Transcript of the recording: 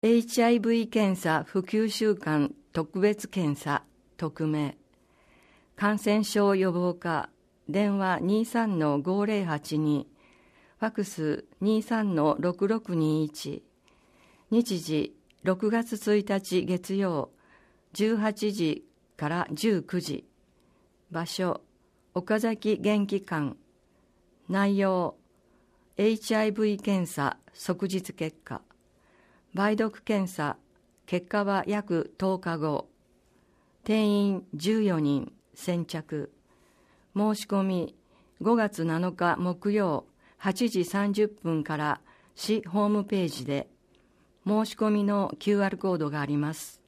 HIV 検査普及週間特別検査匿名。感染症予防課電話 23-5082 ファクス 23-6621 日時6月1日月曜18時から19時場所岡崎元気館内容 HIV 検査即日結果梅毒検査結果は約10日後定員14人先着申し込み5月7日木曜8時30分から市ホームページで申し込みの QR コードがあります。